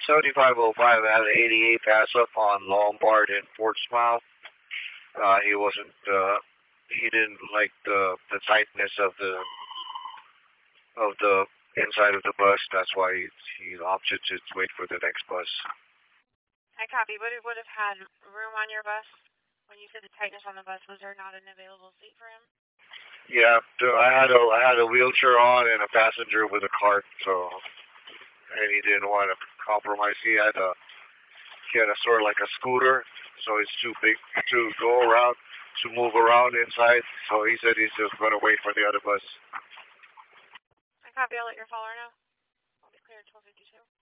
7505 had an 88 pass up on Lombard in Portsmouth. He wasn't, he didn't like the tightness of the inside of the bus. That's why he opted to wait for the next bus. I copy. Would it have had room on your bus? When you said the tightness on the bus, was there not an available seat for him? Yeah, I had a wheelchair on and a passenger with a cart, so and he didn't want to compromise. He had a sort of like a scooter, so it's too big to go around to move around inside. So he said he's just gonna wait for the other bus. I copy. I'll let your follower know. I'll be clear at 12:52.